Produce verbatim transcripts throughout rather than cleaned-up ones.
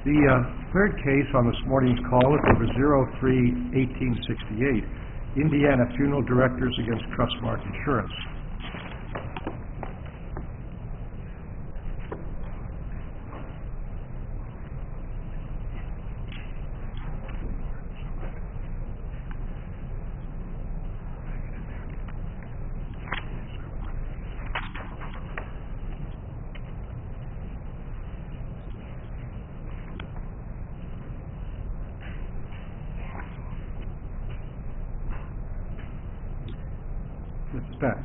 The uh, third case on this morning's call is number zero three eighteen sixty-eight, Indiana Funeral Directors against Trustmark Insurance. Mister Spence.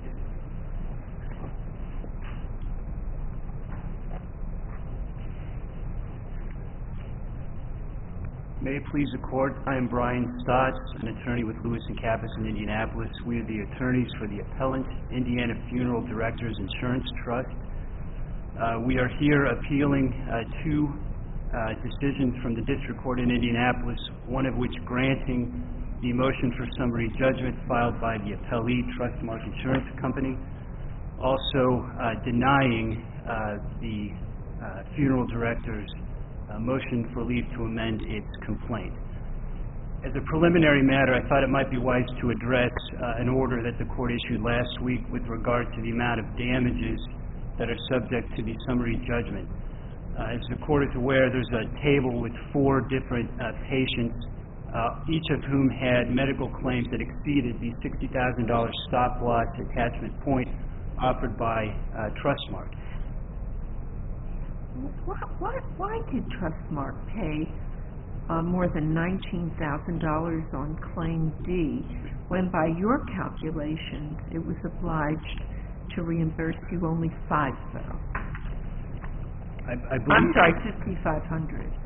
May it please the Court, I am Brian Stotts, an attorney with Lewis and Kappas in Indianapolis. We are the attorneys for the appellant, Indiana Funeral Directors Insurance Trust. Uh, we are here appealing uh, two uh, decisions from the District Court in Indianapolis, one of which granting the motion for summary judgment filed by the appellee, Trustmark Insurance Company, also uh, denying uh, the uh, funeral director's uh, motion for leave to amend its complaint. As a preliminary matter, I thought it might be wise to address uh, an order that the court issued last week with regard to the amount of damages that are subject to the summary judgment. Uh, as the court is aware, there's a table with four different uh, patients, Uh, each of whom had medical claims that exceeded the sixty thousand dollars stop-loss attachment point offered by uh, Trustmark. Why, why, why did Trustmark pay uh, more than nineteen thousand dollars on Claim D when, by your calculations, it was obliged to reimburse you only five thousand dollars? I, I believe I'm sorry, fifty-five hundred dollars.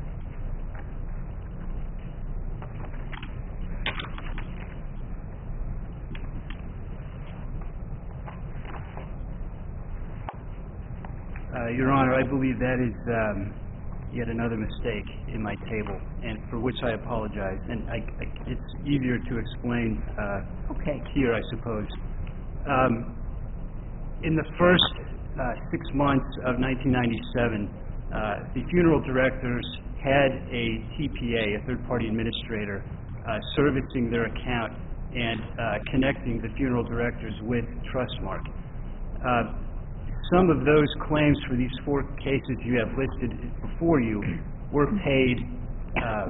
Uh, Your Honor, I believe that is um, yet another mistake in my table, and for which I apologize. And I, I, it's easier to explain uh, okay. here, I suppose. Um, in the first uh, six months of nineteen ninety-seven, uh, the funeral directors had a T P A, a third-party administrator, uh, servicing their account and uh, connecting the funeral directors with Trustmark. Uh, Some of those claims for these four cases you have listed before you were paid uh,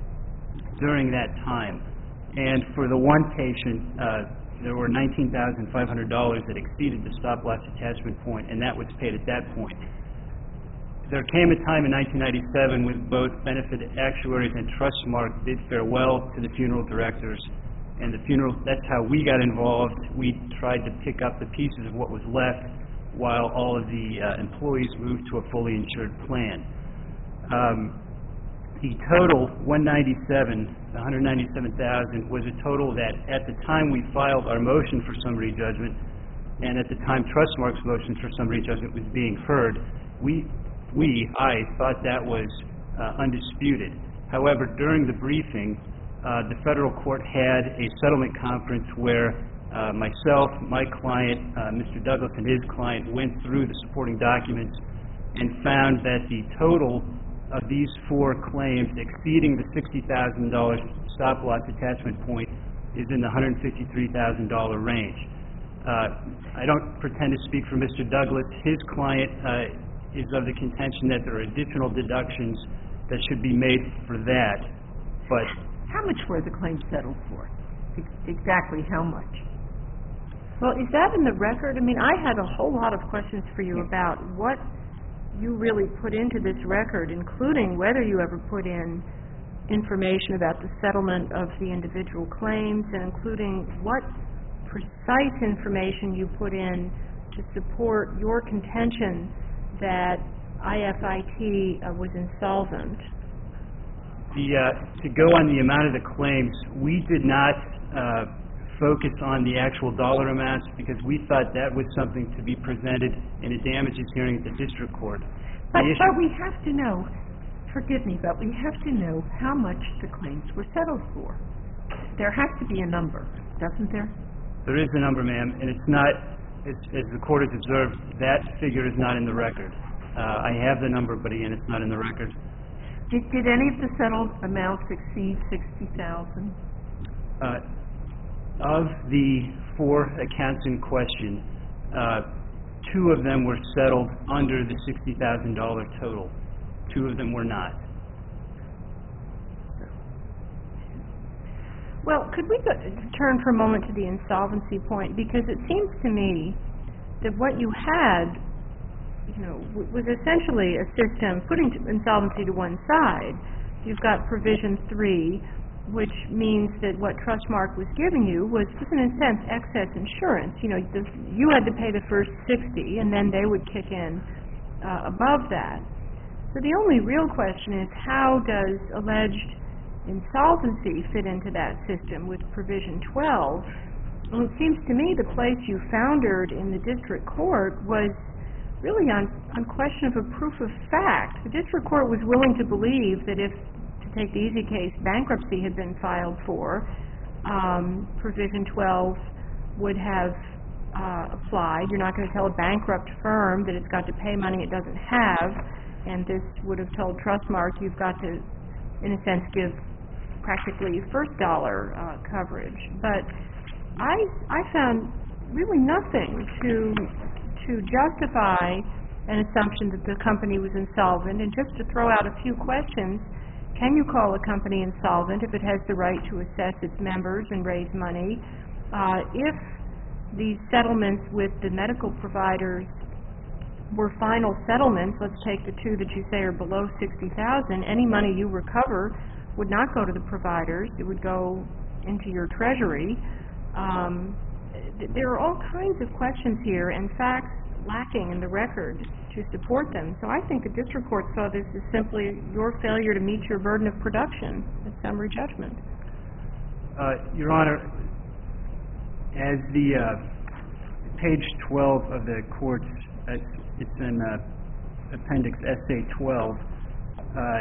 during that time. And for the one patient, uh, there were nineteen thousand five hundred dollars that exceeded the stop-loss attachment point, and that was paid at that point. There came a time in nineteen ninety-seven when both benefit actuaries and Trustmark bid farewell to the funeral directors, and the funeral, that's how we got involved. We tried to pick up the pieces of what was left while all of the uh, employees moved to a fully insured plan. Um, the total, one hundred ninety-seven, the one hundred ninety-seven thousand, was a total that at the time we filed our motion for summary judgment, and at the time Trustmark's motion for summary judgment was being heard, we, we I, thought that was uh, undisputed. However, during the briefing, uh, the federal court had a settlement conference where Uh, myself, my client, uh, Mister Douglas, and his client went through the supporting documents and found that the total of these four claims exceeding the sixty thousand dollars stop-loss attachment point is in the one hundred fifty-three thousand dollars range. Uh, I don't pretend to speak for Mister Douglas. His client uh, is of the contention that there are additional deductions that should be made for that. But how much were the claims settled for? Ex- exactly how much? Well, is that in the record? I mean, I had a whole lot of questions for you about what you really put into this record, including whether you ever put in information about the settlement of the individual claims, and including what precise information you put in to support your contention that I F I T uh, was insolvent. The, uh, to go on the amount of the claims, we did not uh, focus on the actual dollar amounts because we thought that was something to be presented in a damages hearing at the district court. But, but we have to know, forgive me, but we have to know how much the claims were settled for. There has to be a number, doesn't there? There is a number, ma'am, and it's not, as, as the court has observed, that figure is not in the record. Uh, I have the number, but again, it's not in the record. Did, did any of the settled amounts exceed sixty thousand? Uh, Of the four accounts in question, uh, two of them were settled under the sixty thousand dollars total. Two of them were not. Well, could we go, turn for a moment to the insolvency point? Because it seems to me that what you had, you know, w- was essentially a system putting t- insolvency to one side. You've got provision three, which means that what Trustmark was giving you was, was in a sense, excess insurance. You know, the, you had to pay the first sixty, and then they would kick in uh, above that. So the only real question is, how does alleged insolvency fit into that system with provision twelve? Well, it seems to me the place you foundered in the district court was really on, on question of a proof of fact. The district court was willing to believe that if, to take the easy case, bankruptcy had been filed for, um, provision twelve would have uh, applied. You're not going to tell a bankrupt firm that it's got to pay money it doesn't have, and this would have told Trustmark you've got to, in a sense, give practically first dollar uh, coverage. But I I found really nothing to to justify an assumption that the company was insolvent. And just to throw out a few questions, can you call a company insolvent if it has the right to assess its members and raise money? Uh, if these settlements with the medical providers were final settlements, let's take the two that you say are below sixty thousand dollars, any money you recover would not go to the providers. It would go into your treasury. Um, th- there are all kinds of questions here and facts lacking in the record to support them. So I think the district court saw this as simply your failure to meet your burden of production at summary judgment. Uh, Your Honor, as the uh, page twelve of the court's, uh, it's in uh, appendix S A twelve, uh,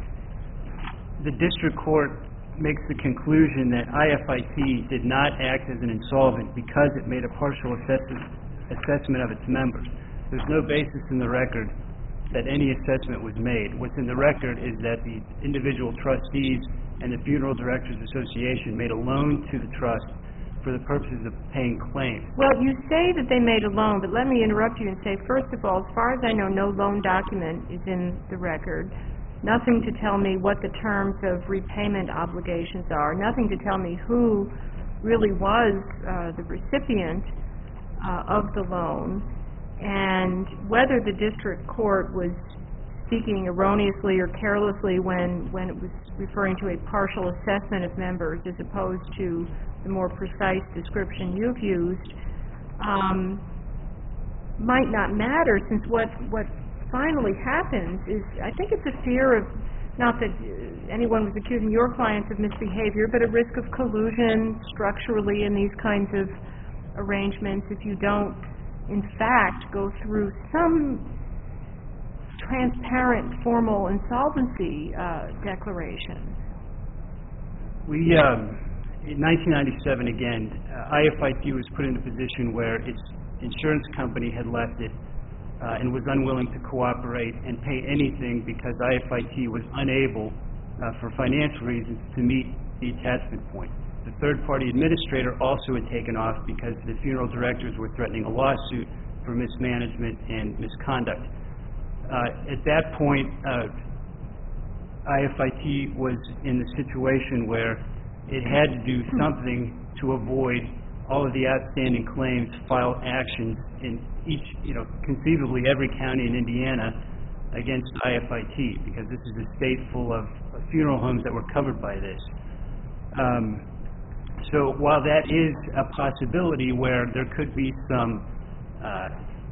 the district court makes the conclusion that I F I T did not act as an insolvent because it made a partial assessment, assessment of its members. There's no basis in the record that any assessment was made. What's in the record is that the individual trustees and the Funeral Directors Association made a loan to the trust for the purposes of paying claims. Well, you say that they made a loan, but let me interrupt you and say, first of all, as far as I know, no loan document is in the record. Nothing to tell me what the terms of repayment obligations are. Nothing to tell me who really was uh, the recipient uh, of the loan, and whether the district court was speaking erroneously or carelessly when, when it was referring to a partial assessment of members as opposed to the more precise description you've used, um, might not matter, since what, what finally happens is, I think it's a fear of, not that anyone was accusing your clients of misbehavior, but a risk of collusion structurally in these kinds of arrangements if you don't, in fact, go through some transparent formal insolvency uh, declaration. We, um, in nineteen ninety-seven, again, uh, I F I T was put in a position where its insurance company had left it uh, and was unwilling to cooperate and pay anything because I F I T was unable, uh, for financial reasons, to meet the attachment point. The third-party administrator also had taken off because the funeral directors were threatening a lawsuit for mismanagement and misconduct. Uh, at that point, uh, I F I T was in the situation where it had to do something to avoid all of the outstanding claims, file actions in each, you know, conceivably every county in Indiana against I F I T, because this is a state full of funeral homes that were covered by this. Um, so while that is a possibility where there could be some uh, uh,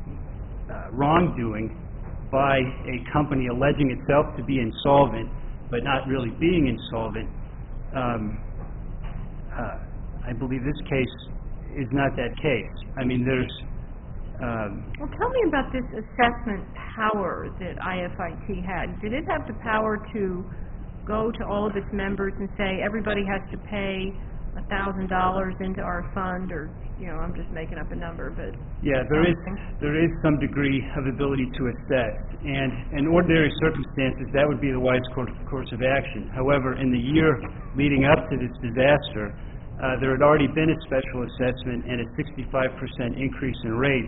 wrongdoing by a company alleging itself to be insolvent but not really being insolvent, um, uh, I believe this case is not that case. I mean, there's... Um, well, tell me about this assessment power that I F I T had. Did it have the power to go to all of its members and say everybody has to pay a thousand dollars into our fund, or, you know, I'm just making up a number, but... Yeah, there is, there is some degree of ability to assess, and in ordinary circumstances, that would be the wise course, course of action. However, in the year leading up to this disaster, uh, there had already been a special assessment and a sixty-five percent increase in rates,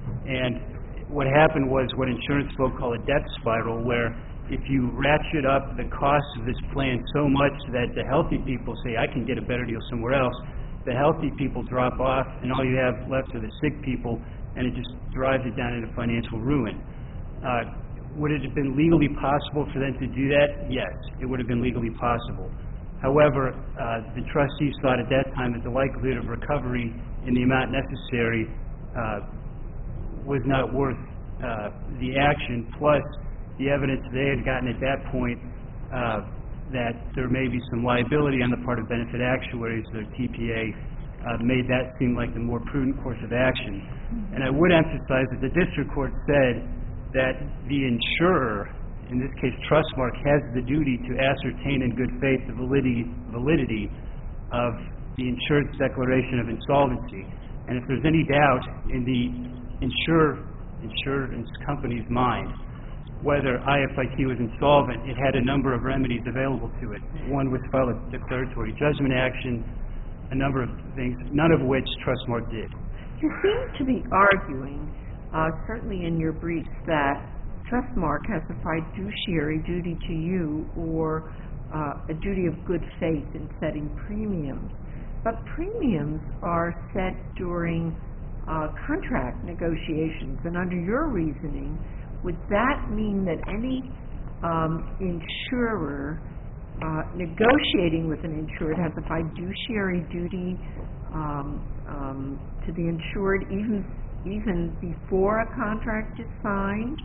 and what happened was what insurance folk call a death spiral, where if you ratchet up the cost of this plan so much that the healthy people say, I can get a better deal somewhere else, the healthy people drop off, and all you have left are the sick people, and it just drives it down into financial ruin. Uh, would it have been legally possible for them to do that? Yes, it would have been legally possible. However, uh, the trustees thought at that time that the likelihood of recovery in the amount necessary uh, was not worth uh, the action, plus the evidence they had gotten at that point uh, that there may be some liability on the part of benefit actuaries, their T P A, uh, made that seem like the more prudent course of action. And I would emphasize that the district court said that the insurer, in this case Trustmark, has the duty to ascertain in good faith the validity, validity of the insured's declaration of insolvency. And if there's any doubt in the insurer, insurance company's mind whether I F I T was insolvent, it had a number of remedies available to it. One was file a declaratory judgment action, a number of things, none of which Trustmark did. You seem to be arguing, uh, certainly in your briefs, that Trustmark has a fiduciary duty to you or uh, a duty of good faith in setting premiums. But premiums are set during uh, contract negotiations, and under your reasoning, would that mean that any um, insurer uh, negotiating with an insured has a fiduciary duty um, um, to the insured even even before a contract is signed?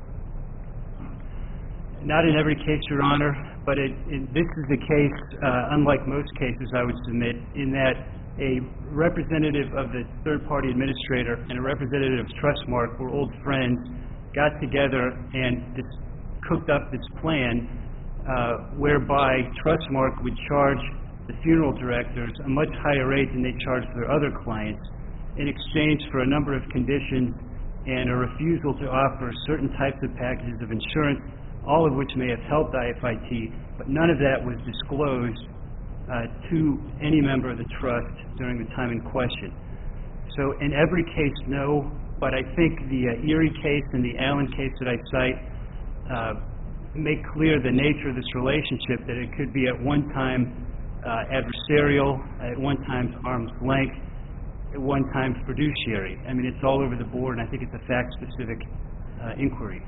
Not in every case, Your Honor, but it, it, this is the case, uh, unlike most cases I would submit, in that a representative of the third-party administrator and a representative of Trustmark were old friends, got together and this, cooked up this plan uh, whereby Trustmark would charge the funeral directors a much higher rate than they charged their other clients in exchange for a number of conditions and a refusal to offer certain types of packages of insurance, all of which may have helped I F I T, but none of that was disclosed uh, to any member of the trust during the time in question. So in every case, no. But I think the uh, Erie case and the Allen case that I cite uh, make clear the nature of this relationship, that it could be at one time uh, adversarial, at one time arm's length, at one time fiduciary. I mean, it's all over the board, and I think it's a fact-specific uh, inquiry.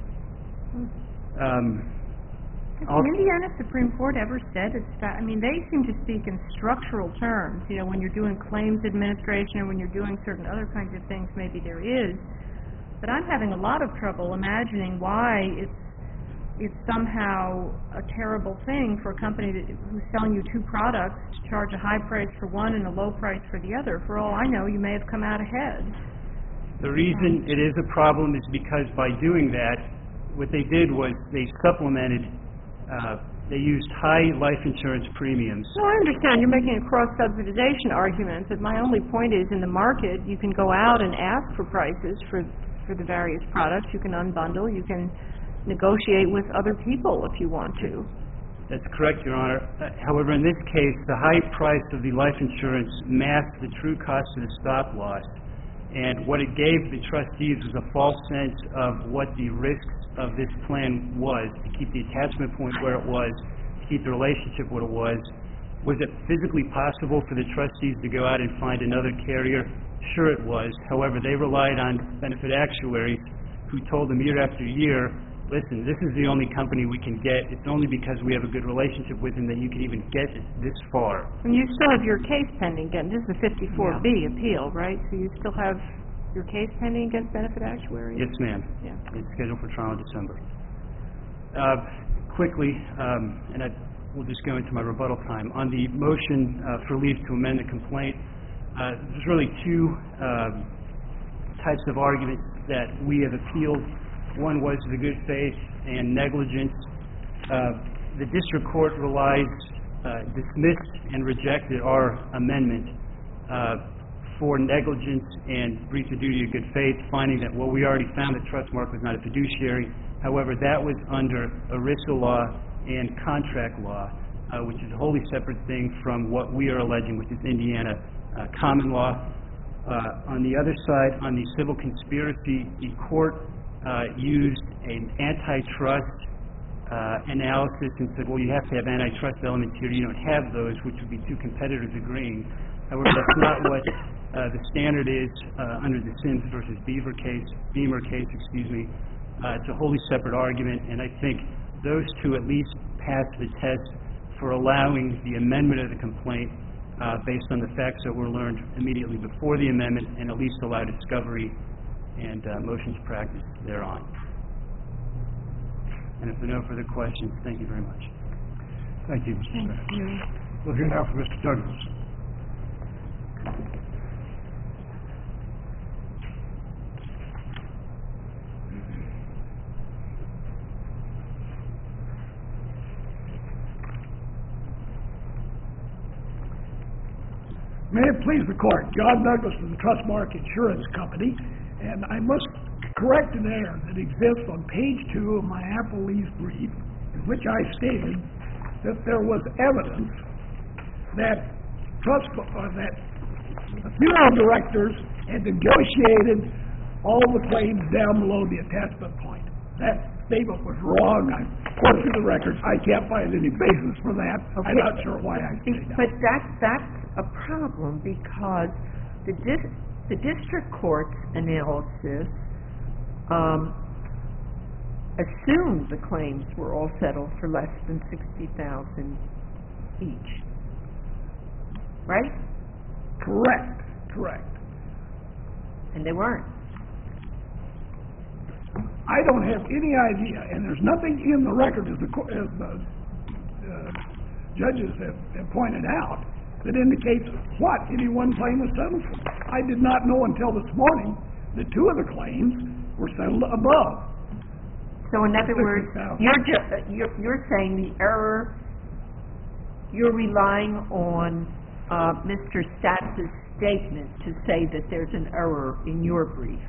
Um, Has the Indiana Supreme Court ever said it's fa- I mean, they seem to speak in structural terms. You know, when you're doing claims administration or when you're doing certain other kinds of things, maybe there is. But I'm having a lot of trouble imagining why it's it's somehow a terrible thing for a company that, who's selling you two products to charge a high price for one and a low price for the other. For all I know, you may have come out ahead. The reason it is a problem is because by doing that, what they did was they supplemented Uh, they used high life insurance premiums. No, I understand. You're making a cross-subsidization argument, but my only point is in the market, you can go out and ask for prices for, for the various products. You can unbundle. You can negotiate with other people if you want to. That's correct, Your Honor. Uh, however, in this case, the high price of the life insurance masked the true cost of the stop loss. And what it gave the trustees was a false sense of what the risks of this plan was, to keep the attachment point where it was, to keep the relationship what it was. Was it physically possible for the trustees to go out and find another carrier? Sure it was. However, they relied on benefit actuaries who told them year after year, listen, this is the only company we can get. It's only because we have a good relationship with them that you can even get this far. And you still have your case pending again. This is a fifty-four B yeah. appeal, right? So you still have your case pending against benefit actuaries? Yes, ma'am. Yeah. It's scheduled for trial in December. Uh, quickly, um, and I will just go into my rebuttal time. On the motion uh, for leave to amend the complaint, uh, there's really two uh, types of arguments that we have appealed. One was the good faith and negligence. Uh, the district court relies uh, dismissed and rejected our amendment uh, for negligence and breach of duty of good faith, finding that, well, we already found that Trustmark was not a fiduciary. However, that was under ERISA law and contract law, uh, which is a wholly separate thing from what we are alleging, which is Indiana uh, common law. Uh, on the other side, on the civil conspiracy, the court uh, used an antitrust uh, analysis and said, well, you have to have antitrust elements here. You don't have those, which would be two competitors agreeing. However, that's not what uh, the standard is uh, under the Sims versus Beaver case, Beamer case, excuse me. Uh, it's a wholly separate argument, and I think those two at least pass the test for allowing the amendment of the complaint uh, based on the facts that were learned immediately before the amendment, and at least allow discovery and uh, motions practice thereon. And if there are no further questions, thank you very much. Thank you, Mister Thank Stack. you. We'll hear now from Mister Douglas. May it please the court, John Douglas from the Trustmark Insurance Company, and I must correct an error that exists on page two of my appellee's brief, in which I stated that there was evidence that trust uh, that the funeral directors had negotiated all the claims down below the attachment point. That statement was wrong. I poured through the records. I can't find any basis for that. I'm not sure why I say that. But that, that's a problem because the dis- the district court's analysis um, assumed the claims were all settled for less than sixty thousand each, right? Correct, correct. And they weren't. I don't have any idea, and there's nothing in the record, as the, co- as the uh, judges have, have pointed out, that indicates what any one claim was settled for. I did not know until this morning that two of the claims were settled above. So in other words, sixty thousand. you're just, you're, you're saying the error, you're relying on uh, Mister Statz's statement to say that there's an error in your brief.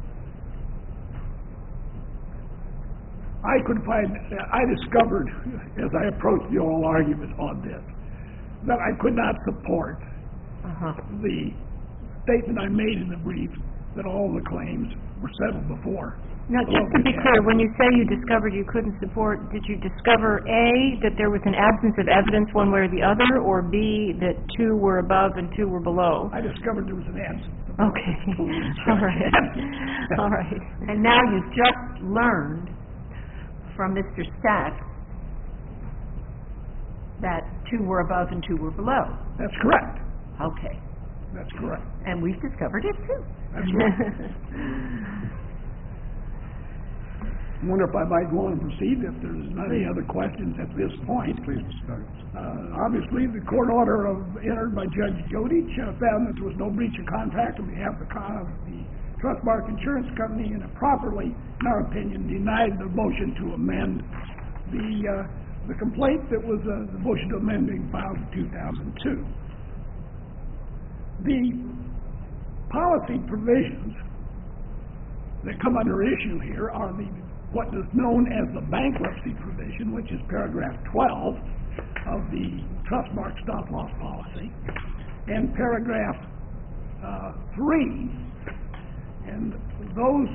I could find, I discovered, as I approached the oral argument on this, that I could not support Uh-huh. the statement I made in the brief that all the claims were settled before. Now, just to be clear, when you say you discovered you couldn't support, did you discover, A, that there was an absence of evidence one way or the other, or B, that two were above and two were below? I discovered there was an absence. Okay. All right. All right. And now you've just learned from Mister Statz that two were above and two were below. That's correct. Okay. That's correct. And we've discovered it too. That's right. I wonder if I might go on and proceed if there's not any other questions at this point. Please, Mister Douglas. Uh, obviously, the court order of, entered by Judge Godich uh, found that there was no breach of contract on behalf of the, con- of the Trustmark Insurance Company, and it properly, in our opinion, denied the motion to amend the uh, the complaint that was uh, the motion to amend being filed in two thousand two. The policy provisions that come under issue here are the what is known as the bankruptcy provision, which is paragraph twelve of the Trustmark stop loss policy, and paragraph uh, three, and those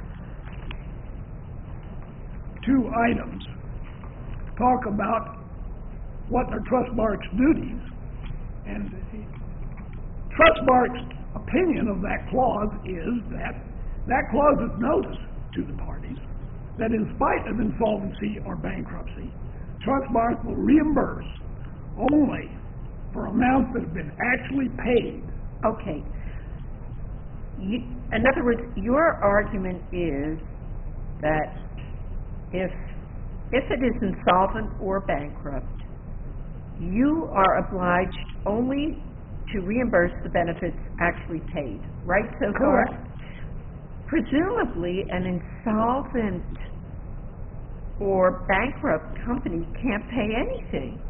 two items talk about what are Trustmark's duties, and Trustmark's opinion of that clause is that that clause is notice to the parties that in spite of insolvency or bankruptcy, Trustmark will reimburse only for amounts that have been actually paid. Okay. You, in other words, your argument is that if if it is insolvent or bankrupt, you are obliged only to reimburse the benefits actually paid, right so far? Correct. Presumably, an insolvent or bankrupt company can't pay anything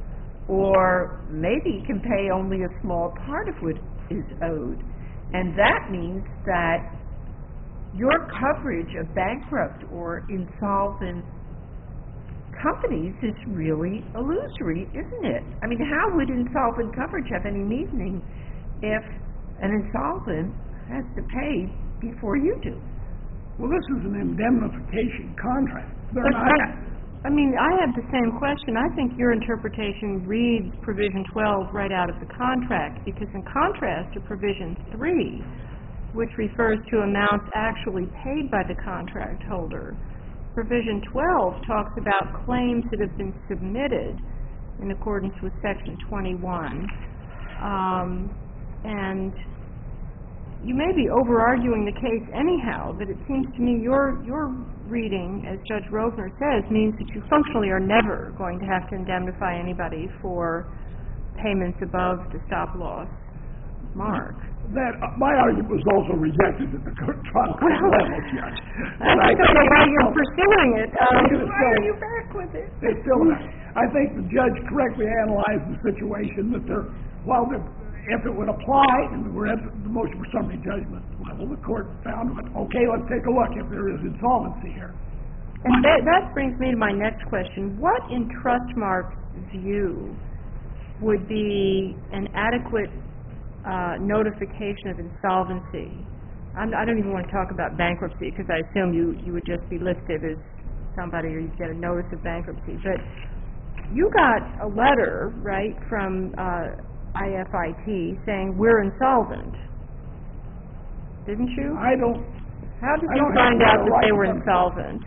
or maybe he can pay only a small part of what is owed. And that means that your coverage of bankrupt or insolvent companies is really illusory, isn't it? I mean, how would insolvent coverage have any meaning if an insolvent has to pay before you do? Well, this is an indemnification contract. They're But not, I, I mean, I have the same question. I think your interpretation reads Provision twelve right out of the contract, because in contrast to Provision three, which refers to amounts actually paid by the contract holder, Provision twelve talks about claims that have been submitted in accordance with Section twenty-one. Um, and you may be over-arguing the case anyhow, but it seems to me your your reading, as Judge Rovner says, means that you functionally are never going to have to indemnify anybody for payments above the stop-loss mark. that, uh, my argument was also rejected at the court trial court level, Judge. I don't know why you're pursuing it. Um, Why are you back with it? It's still not. I think the judge correctly analyzed the situation, that there, while the, if it would apply, and we're at the motion for summary judgment level, the court found, okay, let's take a look if there is insolvency here. And that, that brings me to my next question. What, in Trustmark's view, would be an adequate uh, notification of insolvency? I'm, I don't even want to talk about bankruptcy, because I assume you, you would just be listed as somebody, or you'd get a notice of bankruptcy. But you got a letter, right, from uh, I F I T saying we're insolvent, didn't you? I don't, How did I you don't find have out the that right they were to- insolvent?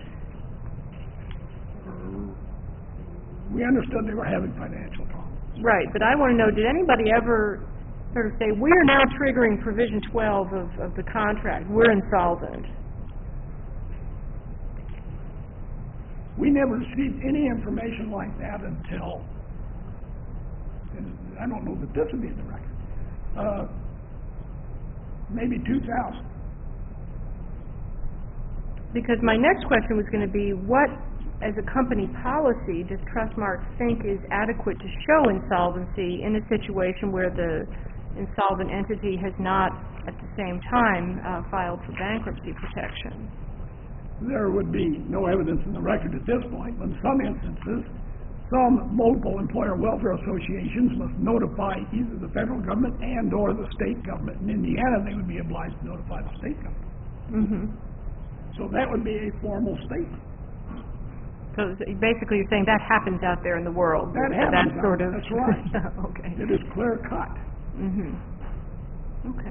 we understood they were having financial problems. Right, but I want to know, did anybody ever sort of say, we are now triggering Provision twelve of, of the contract, we're insolvent? We never received any information like that until, and I don't know that this would be in the record, uh, maybe two thousand. Because my next question was going to be, what, as a company policy, does Trustmark think is adequate to show insolvency in a situation where the insolvent entity has not, at the same time, uh, filed for bankruptcy protection? There would be no evidence in the record at this point. In some instances, some multiple employer welfare associations must notify either the federal government and or the state government. In Indiana, they would be obliged to notify the state government. Mm-hmm. So that would be a formal statement. So basically you're saying that happens out there in the world? That happens out sort there, of that's right. Okay. It is clear cut. Mm-hmm. Okay.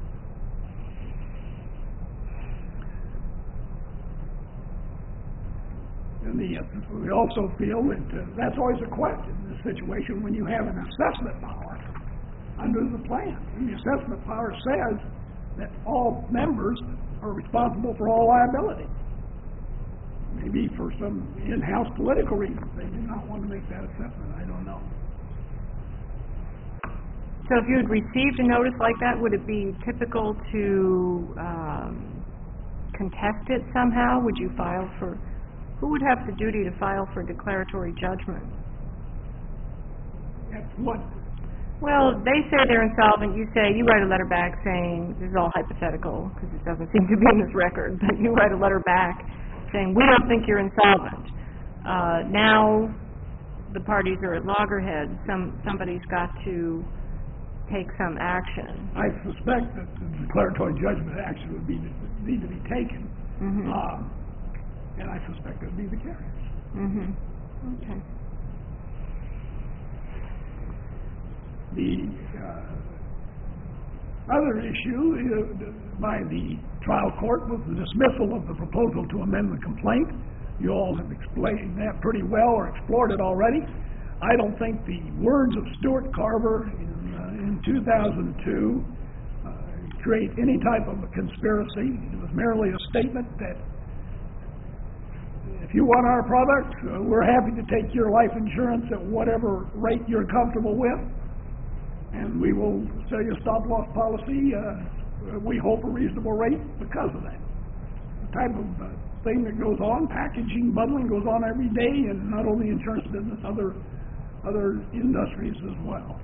And the, uh, we also feel that uh, that's always a question in this situation when you have an assessment power under the plan. And the assessment power says that all members are responsible for all liability. Maybe for some in-house political reasons, they do not want to make that assessment. I don't know. So if you had received a notice like that, would it be typical to um, contest it somehow? Would you file for... Who would have the duty to file for declaratory judgment? That's what, Well, they say they're insolvent. You say, you write a letter back saying, this is all hypothetical because it doesn't seem to be in this record, but you write a letter back saying, we don't think you're insolvent. Uh, now the parties are at loggerheads. Some, somebody's got to take some action. I suspect that the declaratory judgment action would be, need to be taken. Mm-hmm. Um, and I suspect it would be the carriers. Mm-hmm. Okay. The uh, other issue uh, by the trial court was the dismissal of the proposal to amend the complaint. You all have explained that pretty well or explored it already. I don't think the words of Stuart Carver in, uh, in two thousand two uh, create any type of a conspiracy. It was merely a statement that if you want our product, uh, we're happy to take your life insurance at whatever rate you're comfortable with, and we will sell you a stop-loss policy, uh, we hope a reasonable rate because of that. The type of uh, thing that goes on, packaging, bundling goes on every day, and not only insurance business, other other industries as well.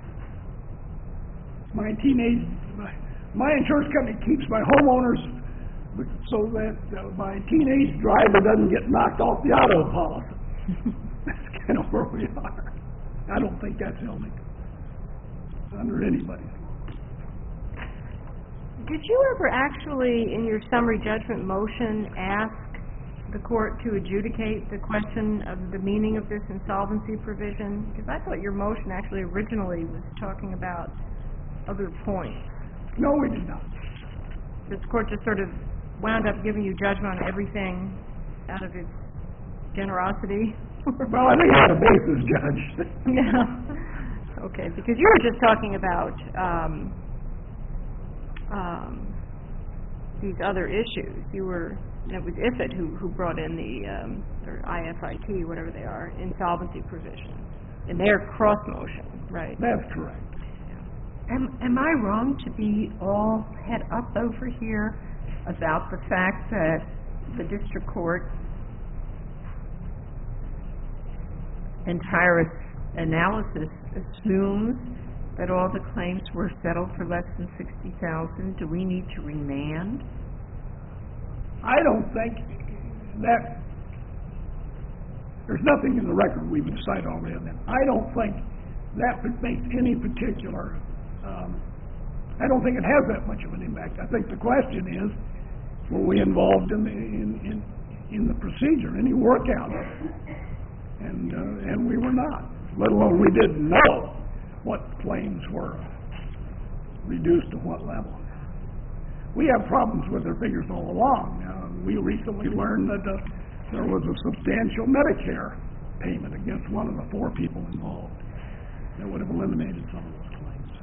My teenage, my, my insurance company keeps my homeowners so that uh, my teenage driver doesn't get knocked off the auto policy. That's kind of where we are. I don't think that's illegal under anybody's law. Did you ever actually, in your summary judgment motion, ask the court to adjudicate the question of the meaning of this insolvency provision? Because I thought your motion actually originally was talking about other points. No, we did not. This court just sort of wound up giving you judgment on everything out of its generosity? Well, I think I had a basis, Judge. Yeah. Okay, because you were just talking about um, um, these other issues. You were, it was I F I T who, who brought in the, um, or I F I T, whatever they are, insolvency provisions, in their cross motion, right? That's correct. Am, am I wrong to be all head up over here about the fact that the district court entire analysis assumes that all the claims were settled for less than sixty thousand? Do we need to remand? I don't think that, there's nothing in the record we've decided already on that. I don't think that makes any particular, um, I don't think it has that much of an impact. I think the question is, were we involved in the, in, in, in the procedure, any workout of it? And, uh, and we were not, let alone we didn't know what claims were reduced to what level. We have problems with their figures all along. Uh, we recently learned that uh, there was a substantial Medicare payment against one of the four people involved that would have eliminated some of those claims.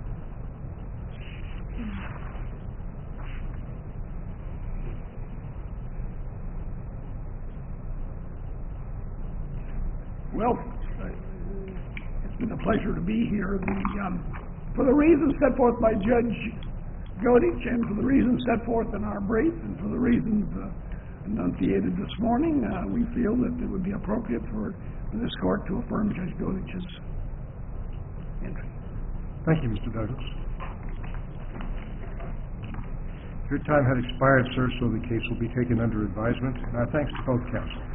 Well, uh, it's been a pleasure to be here. The, um, for the reasons set forth by Judge Godich and for the reasons set forth in our brief and for the reasons uh, enunciated this morning, uh, we feel that it would be appropriate for, for this court to affirm Judge Godich's entry. Thank you, Mister Douglas. Your time had expired, sir, so the case will be taken under advisement. And our thanks to both counsel.